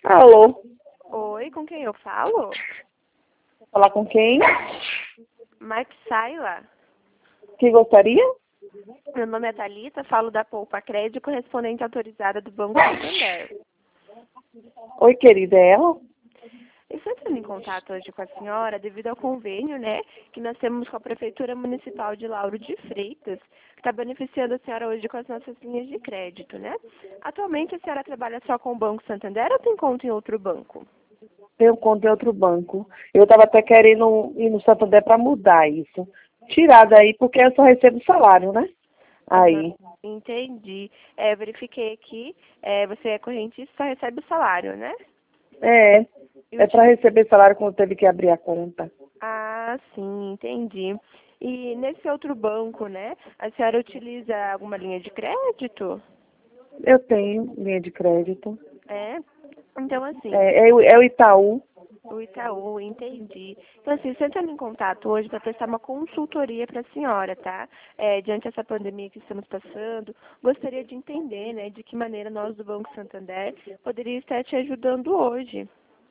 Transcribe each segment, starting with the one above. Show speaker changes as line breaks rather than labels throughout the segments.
Alô?
Oi, com quem eu falo?
Falar com quem?
Marxaila.
Que gostaria?
Meu nome é Thalita, falo da Poupa Crédito, correspondente autorizada do Banco Santander.
Oi, querida, é ela?
Estou entrando em contato hoje com a senhora devido ao convênio, que nós temos com a Prefeitura Municipal de Lauro de Freitas, que está beneficiando a senhora hoje com as nossas linhas de crédito, Atualmente a senhora trabalha só com o Banco Santander ou tem conta em outro banco?
Tenho conta em outro banco. Eu estava até querendo ir no Santander para mudar isso. Tirar daí, porque eu só recebo salário, né? Aí.
Entendi. Verifiquei aqui, você é correntista, só recebe o salário, né?
É. É para receber salário quando teve que abrir a conta.
Ah, sim, entendi. E nesse outro banco, a senhora utiliza alguma linha de crédito?
Eu tenho linha de crédito.
É? Então, assim,
É o Itaú.
o Itaú, entendi. Então, assim, você entrando em contato hoje para prestar uma consultoria para a senhora, tá? Diante dessa pandemia que estamos passando, gostaria de entender, de que maneira nós do Banco Santander poderia estar te ajudando hoje.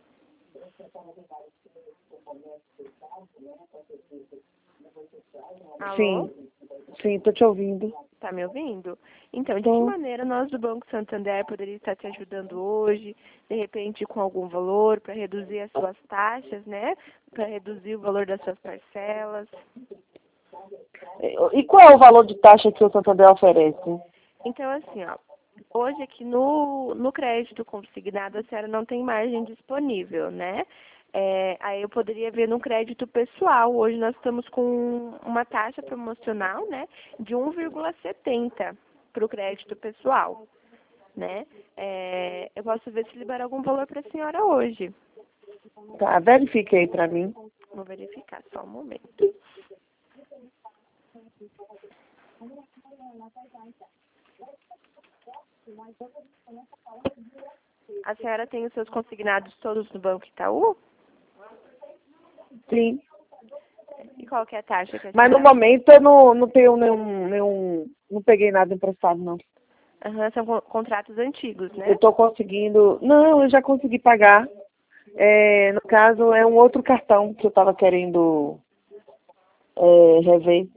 Alô?
Sim, tô te ouvindo.
Tá me ouvindo? Então, de que maneira nós do Banco Santander poderia estar te ajudando hoje, de repente com algum valor, para reduzir as suas taxas, Para reduzir o valor das suas parcelas.
E qual é o valor de taxa que o Santander oferece?
Então, assim, hoje aqui no crédito consignado a senhora não tem margem disponível, aí eu poderia ver no crédito pessoal. Hoje nós estamos com uma taxa promocional, de 1,70 para o crédito pessoal, eu posso ver se libera algum valor para a senhora hoje.
Tá, verifique aí para mim.
Vou verificar, só um momento. A senhora tem os seus consignados todos no Banco Itaú?
Sim.
E qual que é a taxa que a
Mas
senhora...
no momento eu não tenho não peguei nada emprestado, não.
São contratos antigos,
Eu estou conseguindo, não, eu já consegui pagar. No caso, é um outro cartão que eu estava querendo rever.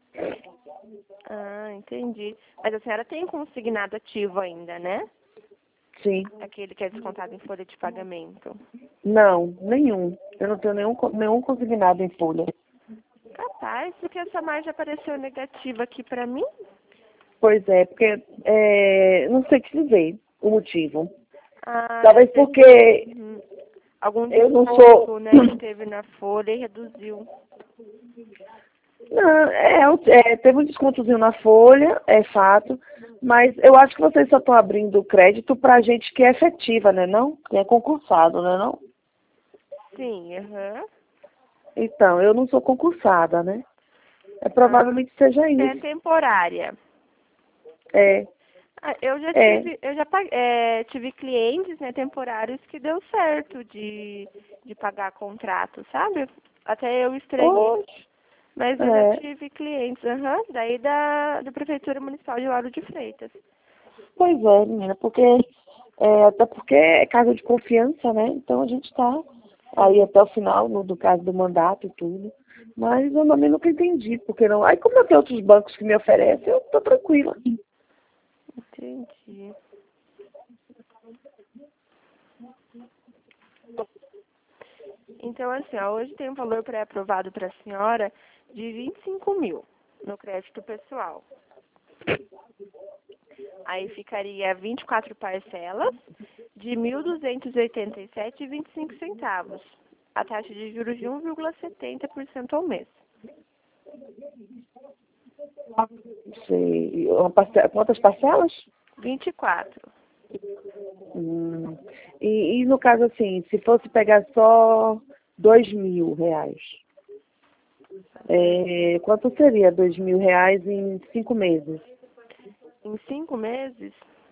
Ah, entendi. Mas a senhora tem consignado ativo ainda,
Sim.
Aquele que é descontado em folha de pagamento.
Não, nenhum. Eu não tenho nenhum consignado em folha.
Capaz, porque essa margem apareceu negativa aqui para mim.
Pois é, porque não sei te dizer o motivo.
Ah,
Talvez porque
algum
eu não
desconto,
sou.
que teve na folha e reduziu.
Não, teve um descontozinho na folha, é fato, mas eu acho que vocês só estão abrindo crédito para gente que é efetiva, né não? Que é concursado, né não?
Sim,
Então, eu não sou concursada, né? Provavelmente seja
É
isso.
temporária.
É,
Eu já tive clientes, temporários que deu certo de pagar contrato, sabe? Até eu estranhei.
Poxa,
Mas eu já tive clientes, daí da Prefeitura Municipal de Lauro de Freitas.
Pois é, menina, porque até porque é cargo de confiança, né? Então a gente está aí até o final do caso do mandato e tudo. Mas eu também nunca entendi, porque não. Aí como eu tenho outros bancos que me oferecem, eu tô tranquila.
Entendi. Então, assim, hoje tem um valor pré-aprovado para a senhora de 25 mil no crédito pessoal. Aí ficaria 24 parcelas de R$ 1.287,25. A taxa de juros de 1,70% ao mês.
Sei. Quantas parcelas?
24.
E no caso assim, se fosse pegar só R$ 2.000, quanto seria R$ 2.000 em 5 meses?
Em 5 meses?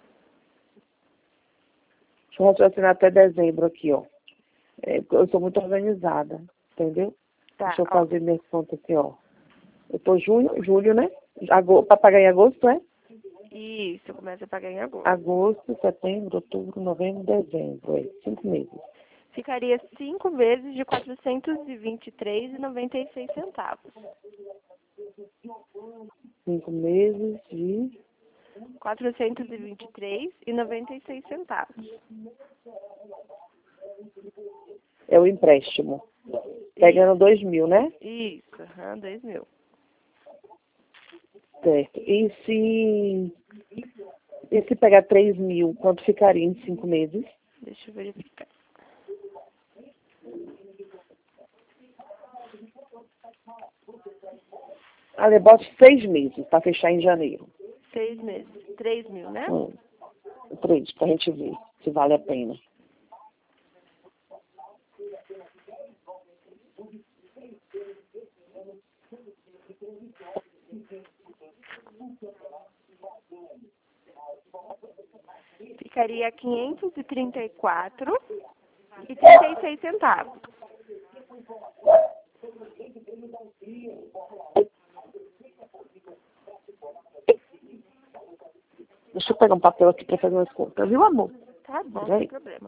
Deixa eu raciocinar até dezembro aqui, ó. Eu sou muito organizada, entendeu?
Tá,
Deixa eu fazer minhas contas aqui, ó. Eu tô julho, né? Para pagar em agosto, é?
Isso, começa a pagar em agosto.
Agosto, setembro, outubro, novembro, dezembro. 5 meses.
Ficaria 5 vezes de R$ 423,96.
5 meses de...
R$ 423,96.
É o empréstimo. Pegando 2.000, né?
Isso, 2.000.
Certo. E se pegar 3.000, quanto ficaria em 5 meses?
Deixa eu verificar.
Ale, bote 6 meses para fechar em janeiro.
6 meses. 3.000, né?
3, para a gente ver se vale a pena.
Ficaria R$ 534,36.
Deixa eu pegar um papel aqui para fazer umas contas, viu, amor?
Tá bom,
Peraí.
sem problema.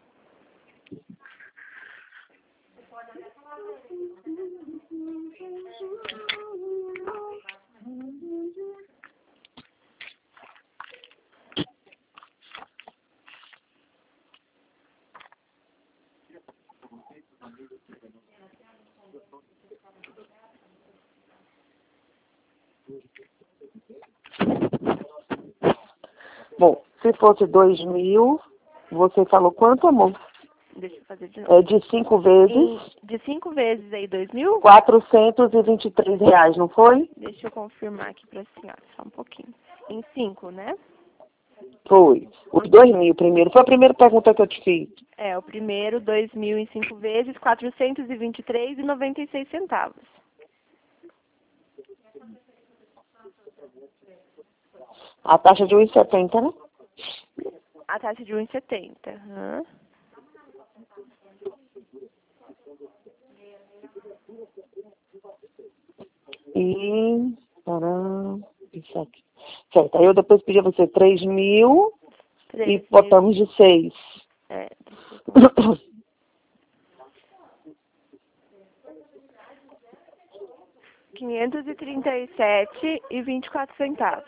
Bom, se fosse 2.000, você falou quanto, amor?
Deixa eu fazer de novo.
É de 5 vezes...
De 5 vezes aí, 2.000?
R$ 423, não foi?
Deixa eu confirmar aqui pra senhora, só um pouquinho. Em 5, né?
Foi. Os 2.000 primeiro. Foi a primeira pergunta que eu te fiz.
O primeiro, 2.000 em 5 vezes, R$ 423,96.
A taxa de 1,70, né?
A taxa de 1,70.
E... Isso aqui. Certo. Aí eu depois pedi a você 3.000 e botamos de 6.
R$ 537,24.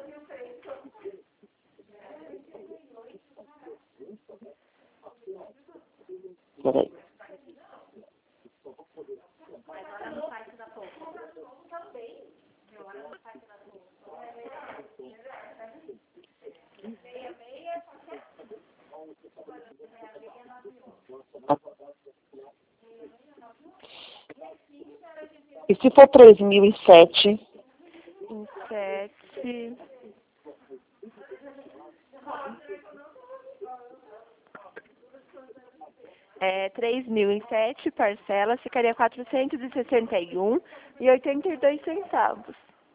Peraí. E se for 3.007?
Em 7... É, 3.000 em 7 parcelas, ficaria R$ 461,82.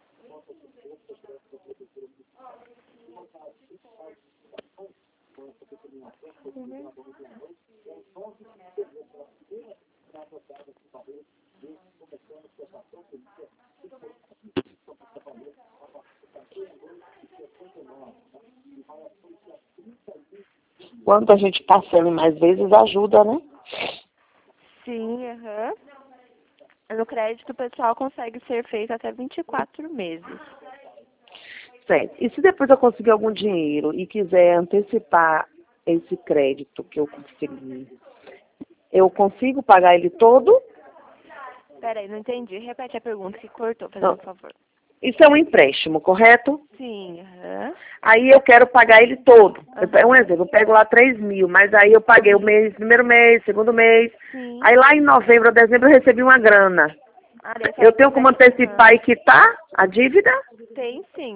Quando a gente parcela mais vezes, ajuda, né?
Sim, No crédito, o pessoal consegue ser feito até 24 meses.
Certo. E se depois eu conseguir algum dinheiro e quiser antecipar esse crédito que eu consegui, eu consigo pagar ele todo?
Peraí, não entendi. Repete a pergunta que cortou, por favor.
Isso é um empréstimo, correto?
Sim,
Aí eu quero pagar ele todo. Um exemplo, eu pego lá 3.000, mas aí eu paguei o mês, primeiro mês, segundo mês.
Sim.
Aí lá em novembro ou dezembro eu recebi uma grana. Eu tenho como antecipar e quitar a dívida?
Tem sim,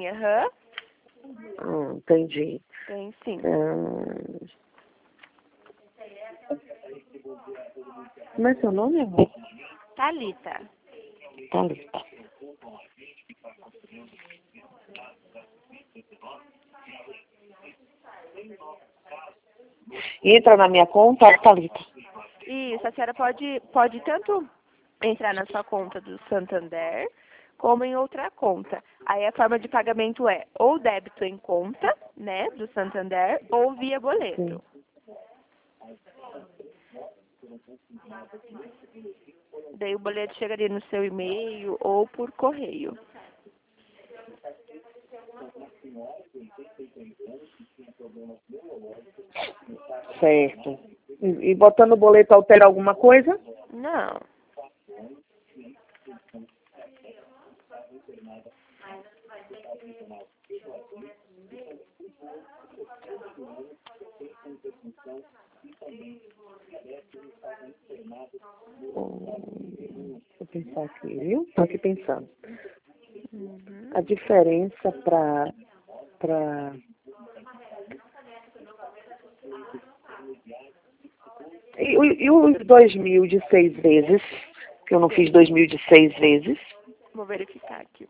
Entendi.
Tem sim.
Como é seu nome, amor?
Thalita.
Thalita. Entra na minha conta, Thalita?
Isso, a senhora pode tanto entrar na sua conta do Santander, como em outra conta. Aí a forma de pagamento é ou débito em conta, né, do Santander, ou via boleto. Daí o boleto chegaria no seu e-mail ou por correio.
Certo. E botando o boleto altera alguma coisa?
Não.
Vou pensar aqui, viu? Estou aqui pensando.
Uhum.
A diferença para e os 2.000 de 6 vezes, que eu não fiz 2.000 de 6 vezes.
Vou verificar aqui.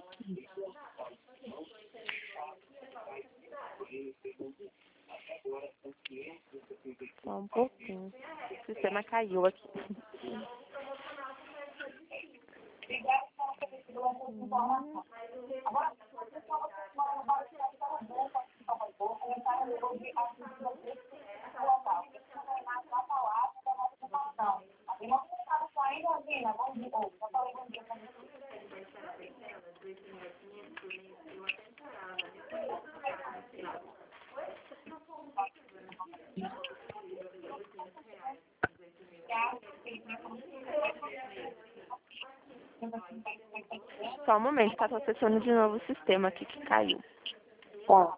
Só um pouquinho. O sistema caiu aqui. Só um momento, tá? Tô acessando de novo o sistema aqui que caiu.
Tá.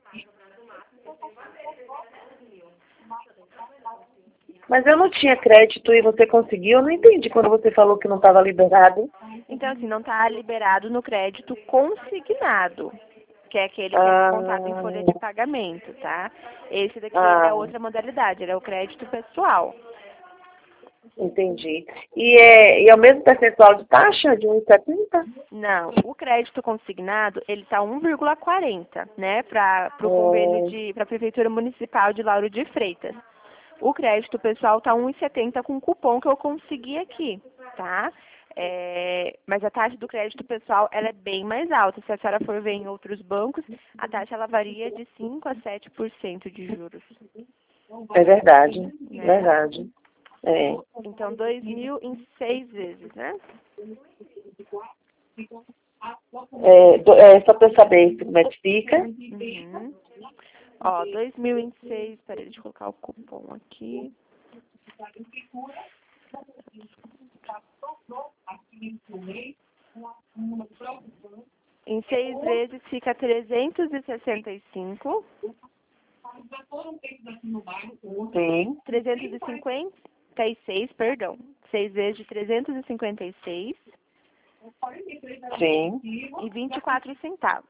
Mas eu não tinha crédito e você conseguiu? Eu não entendi quando você falou que não estava liberado.
Então, assim, não tá liberado no crédito consignado, que é aquele que é descontado em folha de pagamento, tá? Esse daqui é outra modalidade, ele é o crédito pessoal.
Entendi. E é o mesmo percentual de taxa, de 1,70?
Não, o crédito consignado, ele tá 1,40, né, para o convênio para a Prefeitura Municipal de Lauro de Freitas. O crédito pessoal tá 1,70 com o cupom que eu consegui aqui, tá? Mas a taxa do crédito pessoal, ela é bem mais alta. Se a senhora for ver em outros bancos, a taxa ela varia de 5 a 7% de juros.
É verdade,
Né?
verdade. É.
Então, 2.000 em 6 vezes, né?
Só para eu saber como é que fica.
Uhum. Ó, 2.000 em 6, peraí, deixa eu colocar o cupom aqui. Em 6 vezes fica 365.
Sim.
356, perdão. 6 vezes de 356.
Sim.
E 24 centavos.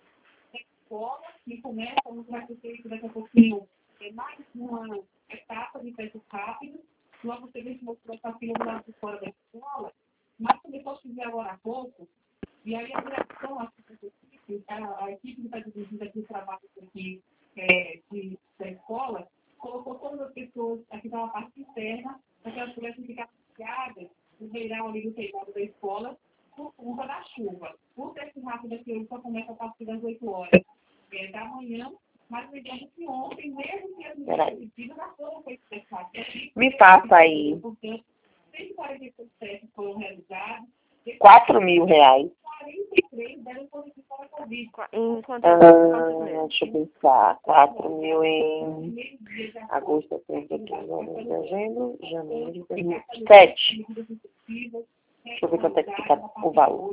Que começa, vai ser daqui a pouquinho, mais uma etapa de preços rápidos. Logo você vê que mostrou essa fila do lado de fora da escola, mas começou a chover agora há pouco, e aí a direção, a equipe que está dirigindo aqui o trabalho aqui, da escola, colocou todas as pessoas aqui na parte interna, para que elas pudessem ficar associadas no beirão ali do telhado da escola, por conta da chuva. O teste rápido aqui só começa a partir das 8 horas da manhã, mas lembrando que ontem, mesmo que as medidas já foram feitas testadas.
Me passa aí.
Portanto, 146 testes foram realizados.
R$4.000.
43 deram positivo para a Covid.
Em quantos meses?
Deixa eu pensar. 4.000 em agosto, setembro, outubro, dezembro, janeiro, 7. Deixa eu ver quanto é que fica o valor.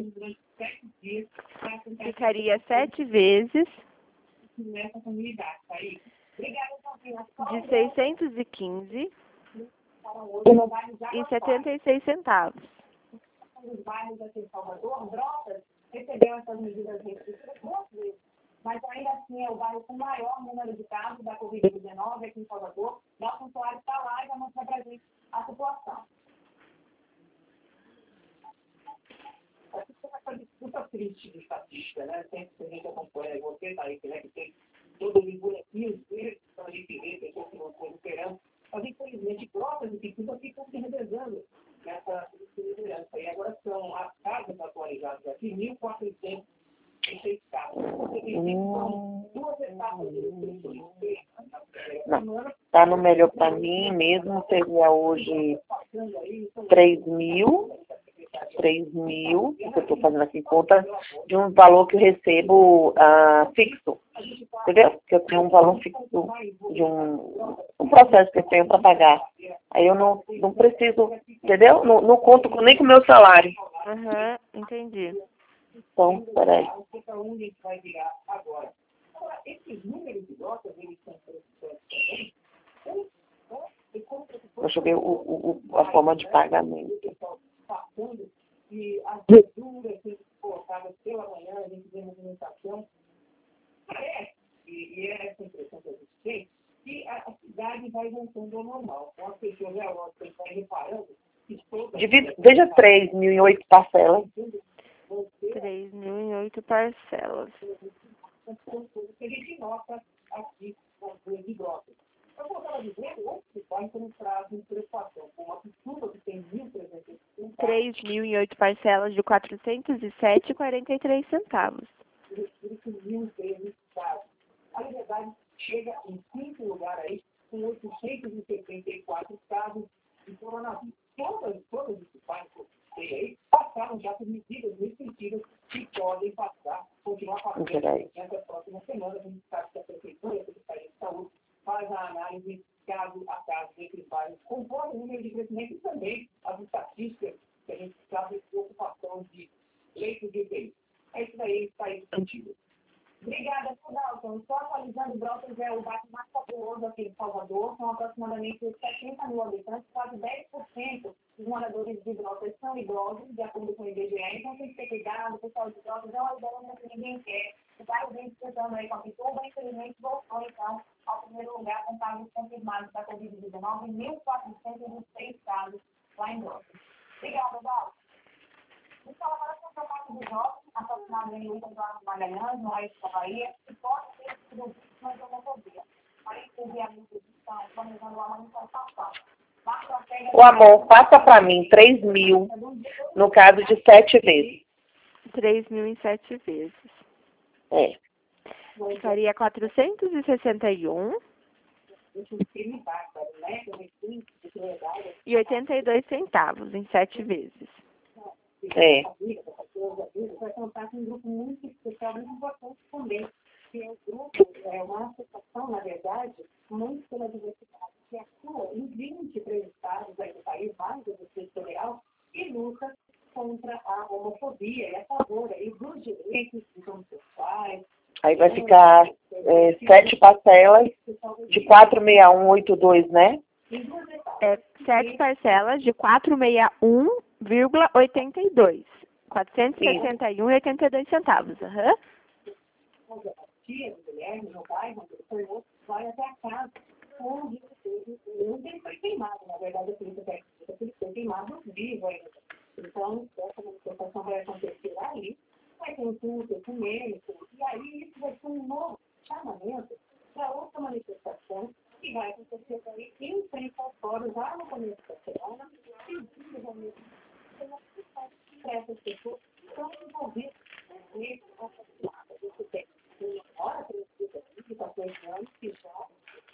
Ficaria 7 vezes
Nessa comunidade, tá aí.
de 615 e 76 centavos.
Os bairros aqui em Salvador, Brotas, recebeu essas medidas restritivas 2 vezes, mas ainda assim é o bairro com maior número de casos da Covid-19 aqui em Salvador. Nosso funcionário está lá e vai mostrar para a gente a situação. Essa coisa super triste de estatística, né? Sempre que a gente acompanha, você está aí, né? Que tem todos os boletins que a gente vê, pessoas que não estão esperando. Mas, infelizmente, Brotas e Pituba ficam se revezando nessa liderança. E agora são as casas atualizadas aqui, 1.400
tá no melhor para mim mesmo, seria hoje 3.000, que eu estou fazendo aqui conta de um valor que eu recebo fixo, entendeu? Que eu tenho um valor fixo de um processo que eu tenho para pagar. Aí eu não preciso, entendeu? Não conto nem com o meu salário.
Aham, entendi.
Então, peraí. Deixa eu ver a forma de pagamento.
E as verduras que colocadas pela manhã, a gente vê movimentação, parece, e é essa impressão que a gente tem, que a cidade vai voltando ao normal. Então, as pessoas, você vai reparando que
Veja 3.000 em 8 parcelas.
3.000 em 8 parcelas.
que a gente nota aqui nas duas de brotas. Então, como eu estava dizendo, outros que vai ter um prazo de preocupação, com uma pintura que tem 1.300
3.000 em 8 parcelas de 407,43 centavos.
A liberdade chega em 5º lugar aí, com 874 casos de coronavírus. Todas os pais que aí passaram já por medidas restritivas que podem continuar passando nessa próxima semana. A gente sabe que a Prefeitura e a Secretaria de Saúde faz a análise caso a caso entre bairros, conforme o número de crescimento e também as estatísticas que a gente sabe de ocupação de leitos de UTI. É isso daí, está aí discutido. Obrigada, Dalton. Só atualizando, Brotas é o bairro mais populoso aqui de Salvador. São aproximadamente 70 mil habitantes, quase 10% dos moradores de Brotas são idosos, de acordo com o IBGE. Então tem que ter cuidado, o pessoal de Brotas é uma liderança que ninguém quer. O bairro vem disputando aí com a Pituba, infelizmente voltou então ao primeiro lugar com casos confirmados da Covid-19 em 1.406 casos lá em Brotas. Obrigada, Dalton. Então, agora com a parte dos jovens, aproximadamente 8 anos Magalhães, no oeste da Bahia, que pode ter sido vítima de homofobia. Para entender a minha posição, planejando uma manifestação.
O amor, passa para mim 3.000, no caso de 7 vezes.
3.000 em 7 vezes.
É.
Ficaria 461. E 82 centavos em 7 vezes.
É.
Vai contar com um grupo muito especial, muito importante também, que é o grupo, é uma associação, na verdade, muito pela diversidade, que atua em 23 estados do país, mais do Distrito Federal, e luta contra a homofobia e a favor aí dos direitos dos homossexuais.
Aí vai ficar 7 parcelas de 46182, né?
7 parcelas de 461,82. 461,82 centavos. Aham.
Vai até a casa, onde ele foi queimado, na verdade, a polícia técnica, ele foi queimado vivo ainda. Então, essa manifestação vai acontecer ali, vai ter um culto ecumênico, e aí isso vai ser um novo chamamento para outra manifestação que vai acontecer aí em frente aos fóruns, lá no começo da semana, e os dias ao mesmo tempo, para essas pessoas que estão envolvidas nesse assassinato. Você tem uma participações anos que já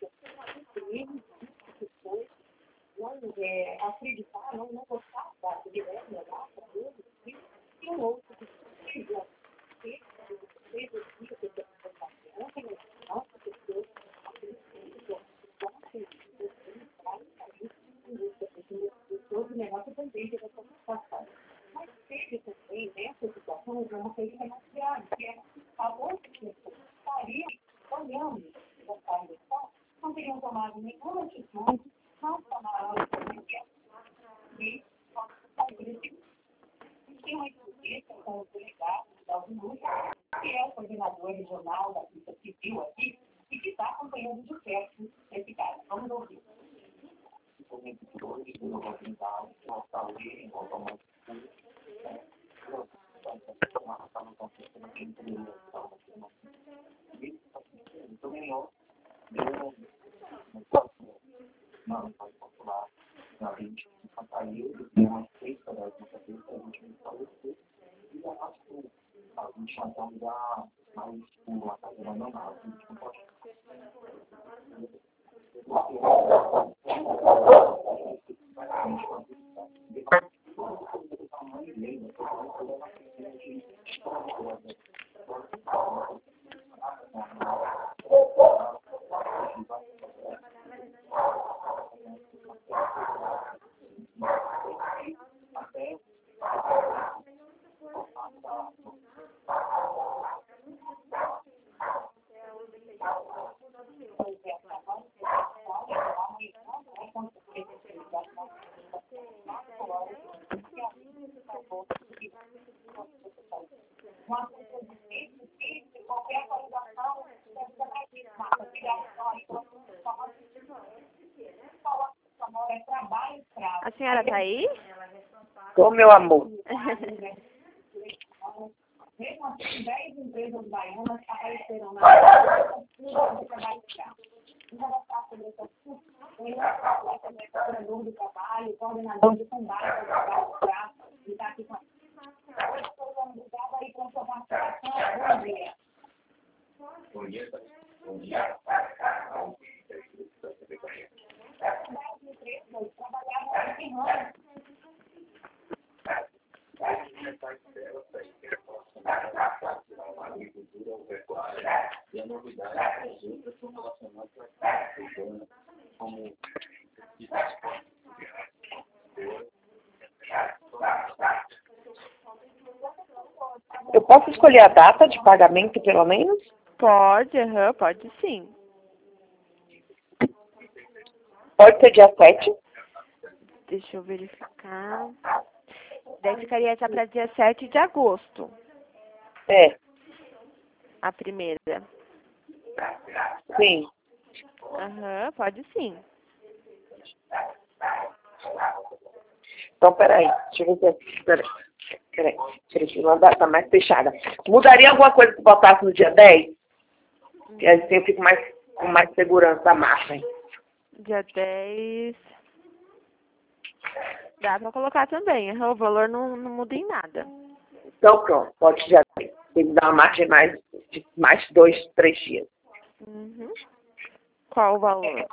pessoas não acreditar, não gostar da mulher, negar para eles, e um outro que precisa ter todo o negócio também que vai ser passado. Mas teve também, nessa situação, uma coisa que é mais grave, que é a outra pessoa que estaria olhando essa eleição, não teriam tomado nenhuma atitude, não tomaram a polícia e tem uma entrevista com o delegado da Unus, que é o coordenador regional da Polícia Civil aqui, e que está acompanhando de perto esse caso. Vamos ouvir.
A senhora tá aí?
Ô, meu amor.
Mesmo assim, 10 empresas baianas apareceram na de trabalho escravo. Um relatório sobre esse assunto, o coordenador do trabalho, coordenador de combate ao trabalho escravo, e está aqui com a gente. Obrigada aí pela sua participação. Bom dia. Bom dia. Bom dia. Trabalhava em ramo. E a novidade é que as outras são relacionadas à como
Eu posso escolher a data de pagamento, pelo menos?
Pode, pode sim.
Pode ser dia 7?
Deixa eu verificar. Daí ficaria já para dia 7 de agosto,
É,
a primeira.
sim.
Pode sim.
Então, peraí. Deixa eu ver se... Peraí. Deixa eu ver uma data mais fechada. Mudaria alguma coisa se botasse no dia 10? Que assim eu fico com mais segurança da margem.
Dia 10. Dá para colocar também. O valor não muda em nada.
Então, pronto. Pode dia 10. Tem que dar uma margem de mais 2, 3 dias.
Qual o valor?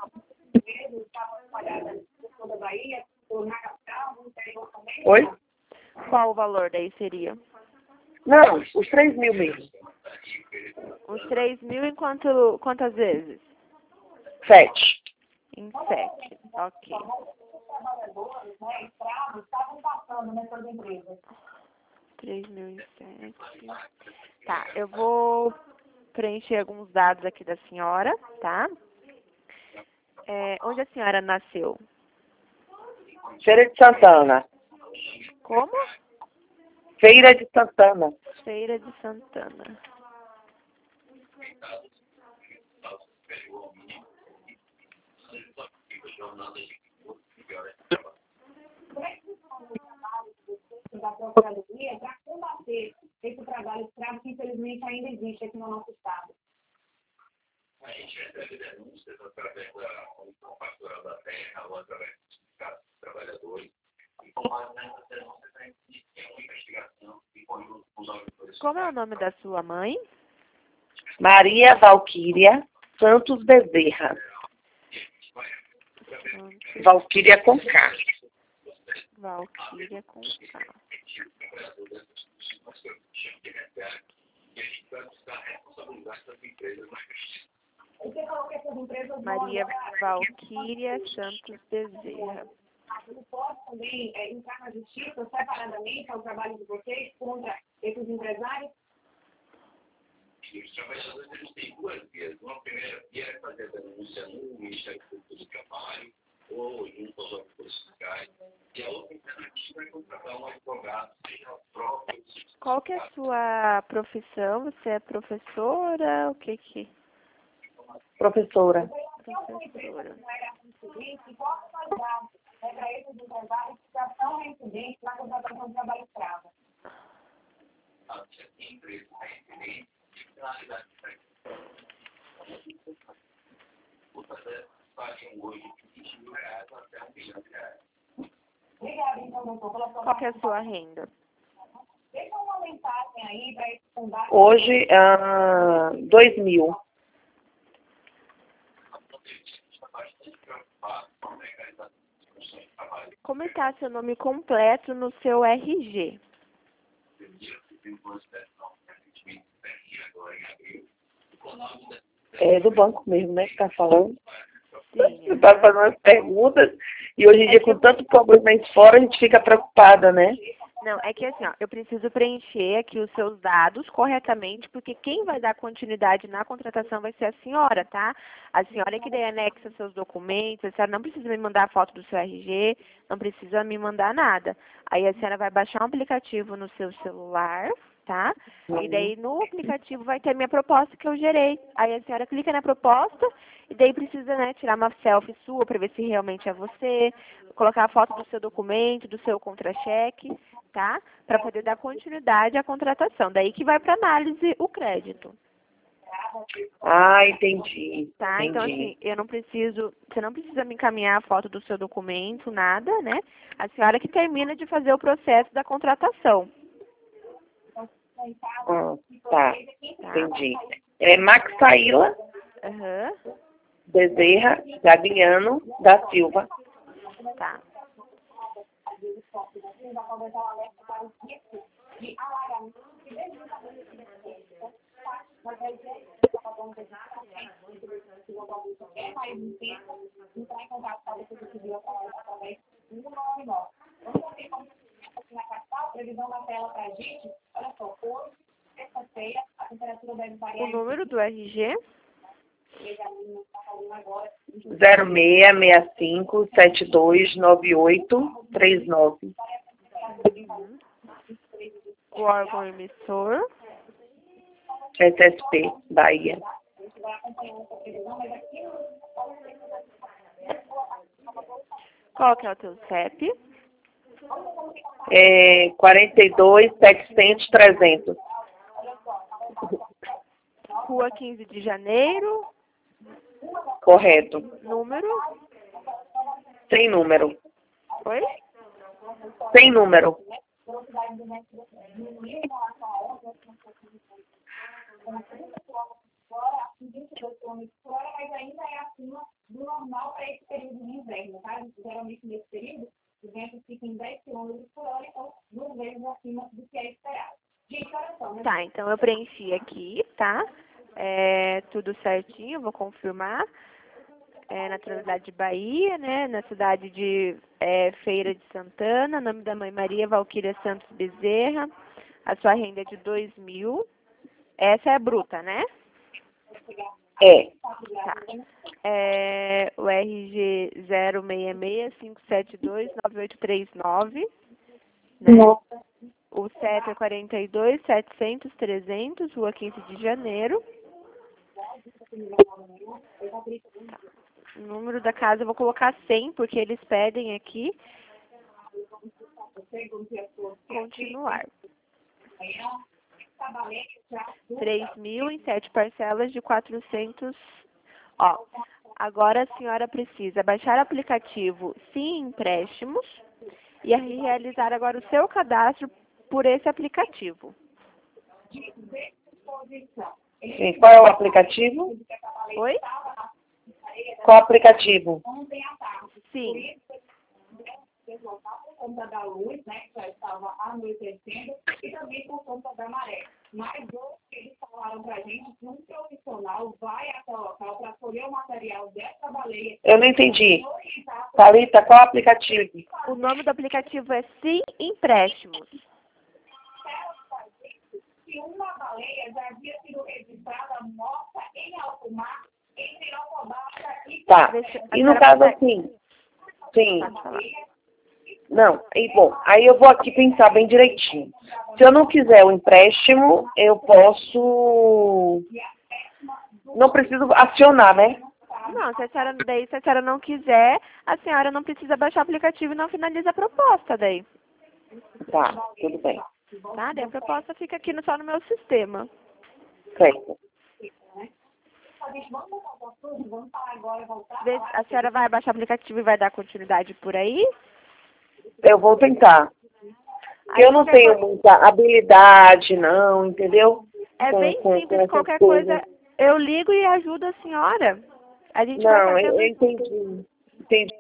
Oi?
Qual o valor daí seria?
Não, os 3 mil mesmo.
Os 3.000 em quantas vezes?
7.
Em 7. Ok.
Trabalhadores, né, escravos, estavam passando nessas empresas.
3.000 em 7. Tá, eu vou preencher alguns dados aqui da senhora, tá? Onde a senhora nasceu?
Feira de Santana.
Como?
Feira de Santana.
Feira de Santana.
Da Procuradoria para combater esse trabalho escravo que infelizmente ainda existe aqui no nosso estado.
A gente recebe denúncias através da Comissão Pastoral da Terra ou através dos sindicatos dos trabalhadores. E com base nessas denúncias, a gente inicia uma investigação em conjunto com os auditores.
Como é o nome da sua mãe?
Maria Valquíria Santos Bezerra. Valquíria com K.
Valquíria com K. Maria Valquíria Santos Bezerra.
Não pode também entrar na justiça separadamente ao trabalho de vocês contra esses empresários?
Os trabalhadores eles têm duas vias. Uma primeira via é fazer a denúncia no Ministério Público do Trabalho ou junto aos auditores fiscais. E a outra alternativa é contratar um advogado, seja o próprio.
Qual que é a sua profissão? Você é professora? O que que?
Professora.
Professora.
E qual a qualidade para esses empresários que já estão reincidentes na contratação de trabalho escravo?
A empresa reincidente de finalidade de pagam hoje de R$20.000 até R$1 milhão.
Obrigada, então, doutor, pela sua
Qual que é a sua renda?
Deixa uma mensagem aí para esse combate.
Hoje, 2 mil.
Como está seu nome completo no seu RG?
É do banco mesmo, né, que tá falando.
Sim.
Você tá fazendo umas perguntas e hoje em dia, com tanto problema aí fora, a gente fica preocupada, né?
Não, é que assim, ó, eu preciso preencher aqui os seus dados corretamente, porque quem vai dar continuidade na contratação vai ser a senhora, tá? A senhora é que daí anexa seus documentos, a senhora não precisa me mandar a foto do seu RG, não precisa me mandar nada. Aí a senhora vai baixar um aplicativo no seu celular, tá? E daí no aplicativo vai ter a minha proposta que eu gerei. Aí a senhora clica na proposta e daí precisa, né, tirar uma selfie sua para ver se realmente é você, colocar a foto do seu documento, do seu contra-cheque, tá? Para poder dar continuidade à contratação. Daí que vai para análise o crédito.
Ah, entendi.
Tá? Então, assim, você não precisa me encaminhar a foto do seu documento, nada, né? A senhora que termina de fazer o processo da contratação.
Tá, entendi. É Maxaíla Bezerra Gagliano da Silva.
Tá. O número do RG?
0665729839.
O órgão emissor?
SSP, Bahia.
Qual que é o teu CEP?
42.700.300.
Rua 15 de Janeiro?
Correto.
Número?
Sem número.
Oi?
Sem número.
Mas ainda é acima do normal para esse período de inverno, tá? Geralmente nesse período, o vento fica em 10 km por hora, então 2 vezes acima do que é esperado. Gente, olha só, né?
Tá, então eu preenchi aqui, tá? Tudo certinho, vou confirmar. Naturalidade de Bahia, né? Na cidade de Feira de Santana, nome da mãe Maria Valquíria Santos Bezerra. A sua renda é de 2.000. Essa é a bruta, né?
É.
Tá. O RG 066-572-9839, né? O CEP é 42.700.300, Rua 15 de Janeiro. Tá. O número da casa eu vou colocar 100, porque eles pedem aqui. Continuar. 3.000 em 7 parcelas de 400. Ó, agora a senhora precisa baixar o aplicativo Sim Empréstimos e realizar agora o seu cadastro por esse aplicativo.
Sim. Qual é o aplicativo?
Oi?
Qual aplicativo?
Sim.
Por conta da luz, né, que já estava anoitecendo, e também por conta da maré. Mas hoje eles falaram pra gente que um profissional vai até o local para colher o material dessa baleia.
Eu não entendi. Thalita, qual aplicativo?
O nome do aplicativo é Sim Empréstimos.
Que uma baleia já havia sido registrada morta em alto mar, entre Alcobaça e...
Tá. E no caso assim, sim. Não, bom, aí eu vou aqui pensar bem direitinho. Se eu não quiser o empréstimo, eu posso... Não preciso acionar, né?
Não, se a senhora não quiser, a senhora não precisa baixar o aplicativo e não finaliza a proposta daí.
Tá, tudo bem.
Tá? Daí a proposta fica aqui só no meu sistema.
Certo.
A senhora vai baixar o aplicativo e vai dar continuidade por aí?
Eu vou tentar. Eu não tenho muita habilidade, não, entendeu?
É bem simples, qualquer coisa, eu ligo e ajudo a senhora. A gente vai
Não,
fazendo...
eu entendi. Entendi.